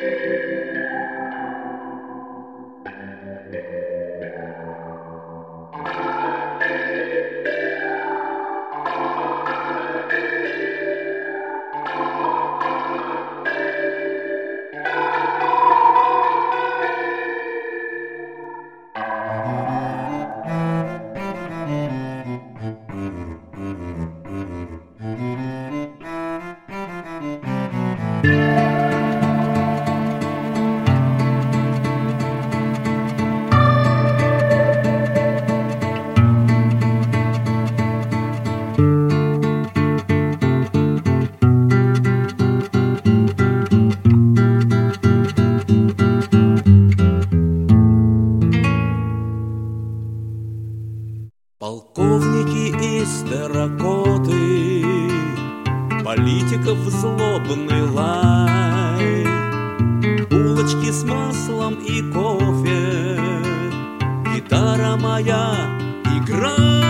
Полковники из терракоты, политиков злобный лай, булочки с маслом и кофе, гитара моя, играй.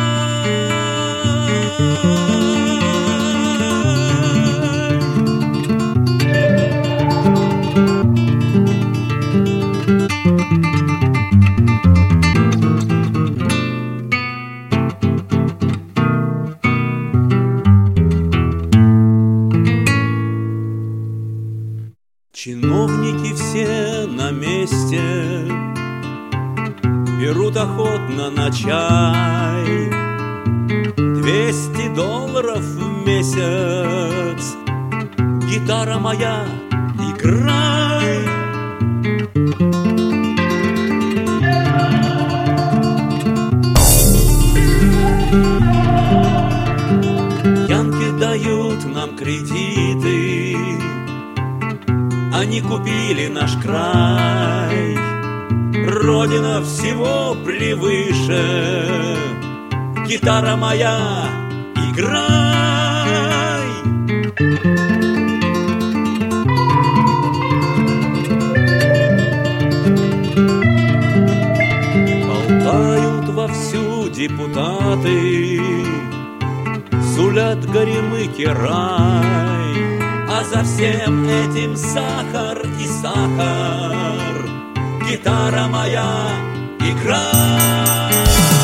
Чиновники все на месте, берут охотно на чай. $200 в месяц, гитара моя, играй. Янки дают нам кредиты, они купили наш край. Родина всего превыше, гитара моя, играй. Болтают вовсю депутаты, сулят горемыке рай. А за всем этим сахар и сахар, гитара моя, играй.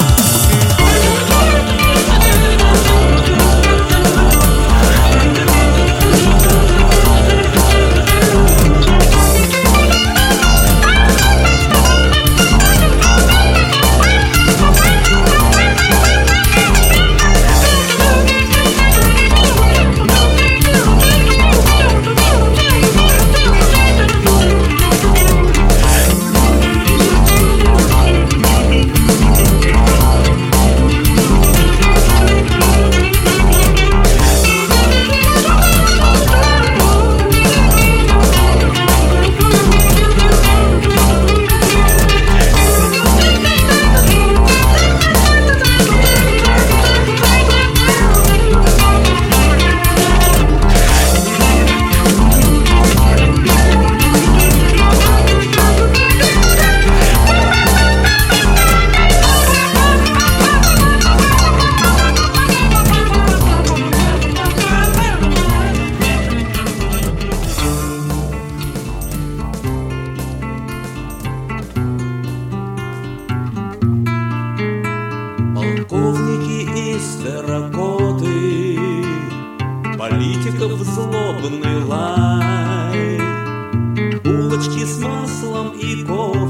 Полковники из терракоты, политиков злобный лай, булочки с маслом и кофе,